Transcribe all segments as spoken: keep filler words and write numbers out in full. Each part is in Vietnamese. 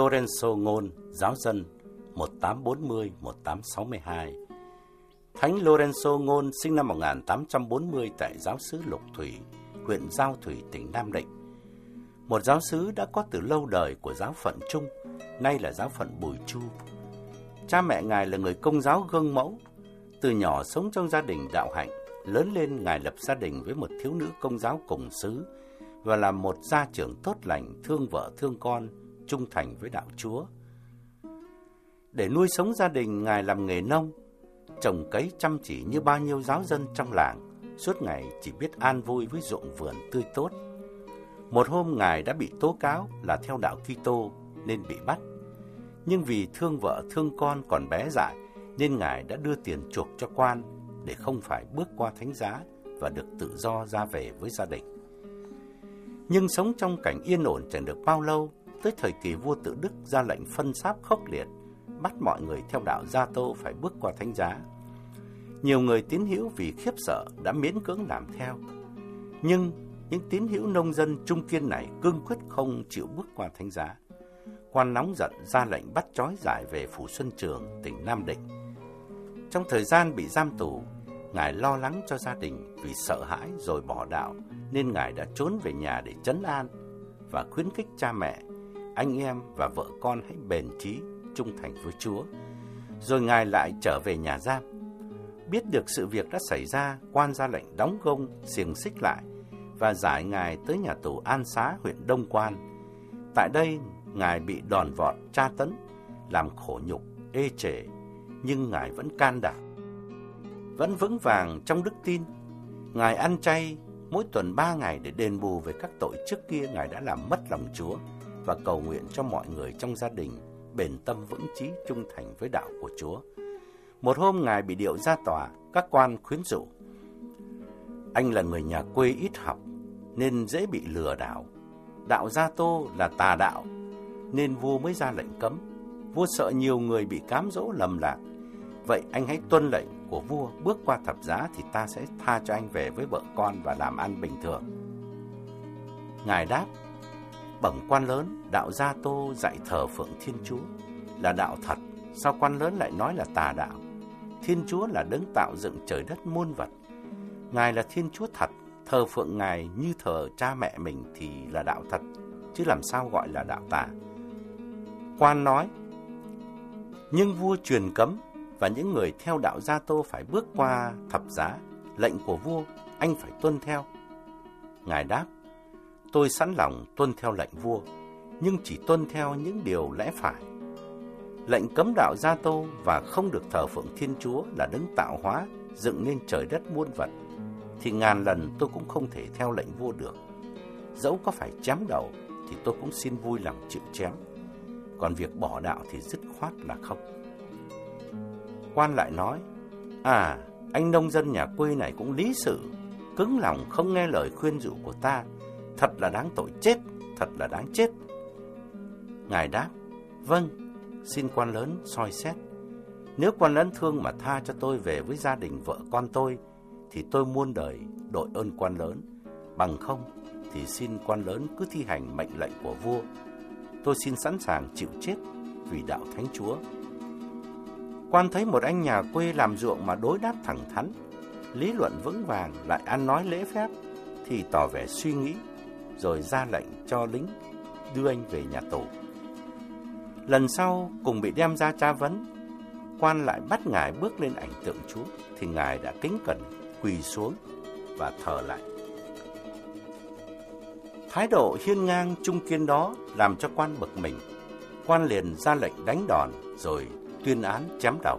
Lorenzo Ngôn, giáo dân một nghìn tám trăm bốn mươi đến một nghìn tám trăm sáu mươi hai. Thánh Lorenzo Ngôn sinh năm một nghìn tám trăm bốn mươi tại giáo xứ Lục Thủy, huyện Giao Thủy, tỉnh Nam Định. Một giáo xứ đã có từ lâu đời của giáo phận Trung, nay là giáo phận Bùi Chu. Cha mẹ Ngài là người Công giáo gương mẫu. Từ nhỏ sống trong gia đình đạo hạnh, lớn lên Ngài lập gia đình với một thiếu nữ Công giáo cùng xứ và là một gia trưởng tốt lành, thương vợ thương con, trung thành với đạo Chúa. Để nuôi sống gia đình, Ngài làm nghề nông, trồng cấy chăm chỉ như bao nhiêu giáo dân trong làng, suốt ngày chỉ biết an vui với ruộng vườn tươi tốt. Một hôm Ngài đã bị tố cáo là theo đạo Kitô nên bị bắt. Nhưng vì thương vợ thương con còn bé dại nên Ngài đã đưa tiền chuộc cho quan để không phải bước qua thánh giá và được tự do ra về với gia đình. Nhưng sống trong cảnh yên ổn chẳng được bao lâu, tới thời kỳ vua Tự Đức ra lệnh phân sáp khốc liệt, bắt mọi người theo đạo Gia Tô phải bước qua thánh giá. Nhiều người tín hữu vì khiếp sợ đã miễn cưỡng làm theo. Nhưng những tín hữu nông dân trung kiên này cương quyết không chịu bước qua thánh giá. Quan nóng giận ra lệnh bắt trói giải về phủ Xuân Trường, tỉnh Nam Định. Trong thời gian bị giam tù, Ngài lo lắng cho gia đình vì sợ hãi rồi bỏ đạo, nên Ngài đã trốn về nhà để trấn an và khuyến khích cha mẹ, anh em và vợ con hãy bền chí, trung thành với Chúa. Rồi Ngài lại trở về nhà giam. Biết được sự việc đã xảy ra, quan ra lệnh đóng gông, xiềng xích lại và giải Ngài tới nhà tù An Xá, huyện Đông Quan. Tại đây, Ngài bị đòn vọt, tra tấn, làm khổ nhục, ê chề, nhưng Ngài vẫn can đảm, vẫn vững vàng trong đức tin. Ngài ăn chay mỗi tuần ba ngày để đền bù về các tội trước kia Ngài đã làm mất lòng Chúa và cầu nguyện cho mọi người trong gia đình bền tâm vững chí trung thành với đạo của Chúa. Một hôm Ngài bị điệu ra tòa, các quan khuyến rũ: anh là người nhà quê ít học nên dễ bị lừa đảo. Đạo Gia Tô là tà đạo nên vua mới ra lệnh cấm. Vua sợ nhiều người bị cám dỗ lầm lạc. Vậy anh hãy tuân lệnh của vua, bước qua thập giá thì ta sẽ tha cho anh về với vợ con và làm ăn bình thường. Ngài đáp: bẩm quan lớn, đạo Gia Tô dạy thờ phượng Thiên Chúa là đạo thật, sao quan lớn lại nói là tà đạo? Thiên Chúa là đấng tạo dựng trời đất muôn vật. Ngài là Thiên Chúa thật, thờ phượng Ngài như thờ cha mẹ mình thì là đạo thật, chứ làm sao gọi là đạo tà? Quan nói: nhưng vua truyền cấm và những người theo đạo Gia Tô phải bước qua thập giá. Lệnh của vua anh phải tuân theo. Ngài đáp: tôi sẵn lòng tuân theo lệnh vua, nhưng chỉ tuân theo những điều lẽ phải. Lệnh cấm đạo Gia Tô và không được thờ phượng Thiên Chúa là đấng tạo hóa, dựng nên trời đất muôn vật, thì ngàn lần tôi cũng không thể theo lệnh vua được. Dẫu có phải chém đầu thì tôi cũng xin vui lòng chịu chém, còn việc bỏ đạo thì dứt khoát là không. Quan lại nói: à, anh nông dân nhà quê này cũng lý sự, cứng lòng không nghe lời khuyên dụ của ta, thật là đáng tội chết, thật là đáng chết. Ngài đáp: vâng, xin quan lớn soi xét. Nếu quan lớn thương mà tha cho tôi về với gia đình vợ con tôi, thì tôi muôn đời đội ơn quan lớn. Bằng không thì xin quan lớn cứ thi hành mệnh lệnh của vua. Tôi xin sẵn sàng chịu chết vì đạo Thánh Chúa. Quan thấy một anh nhà quê làm ruộng mà đối đáp thẳng thắn, lý luận vững vàng, lại ăn nói lễ phép, thì tỏ vẻ suy nghĩ, rồi ra lệnh cho lính đưa anh về nhà tù. Lần sau cùng bị đem ra tra vấn, quan lại bắt Ngài bước lên ảnh tượng Chúa, thì Ngài đã kính cẩn quỳ xuống và thờ lại. Thái độ hiên ngang trung kiên đó làm cho quan bực mình. Quan liền ra lệnh đánh đòn rồi tuyên án chém đầu.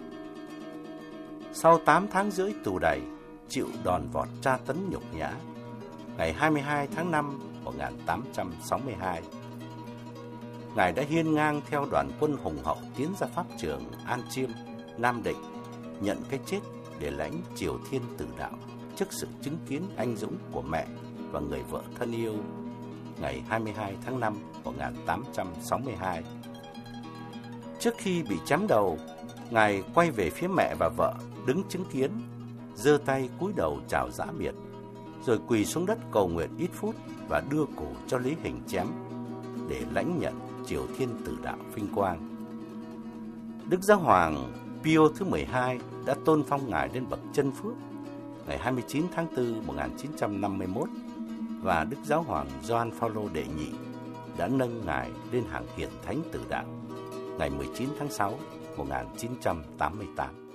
Sau tám tháng rưỡi tù đầy, chịu đòn vọt tra tấn nhục nhã, ngày hai mươi hai tháng năm một nghìn tám trăm sáu mươi hai, Ngài đã hiên ngang theo đoàn quân hùng hậu tiến ra pháp trường An Chiêm, Nam Định, nhận cái chết để lãnh triều thiên tử đạo trước sự chứng kiến anh dũng của mẹ và người vợ thân yêu ngày hai mươi hai tháng năm một nghìn tám trăm sáu mươi hai. Trước khi bị chém đầu, Ngài quay về phía mẹ và vợ đứng chứng kiến, giơ tay cúi đầu chào giã biệt, rồi quỳ xuống đất cầu nguyện ít phút và đưa cổ cho Lý Hình chém để lãnh nhận Triều Thiên Tử Đạo vinh quang. Đức Giáo hoàng Pio thứ mười hai đã tôn phong ngài lên bậc chân phước ngày hai mươi chín tháng tư năm một nghìn chín trăm năm mươi mốt và Đức Giáo hoàng Gioan Phaolô đệ nhị đã nâng ngài lên hàng hiển thánh tử đạo ngày mười chín tháng sáu năm một nghìn chín trăm tám mươi tám.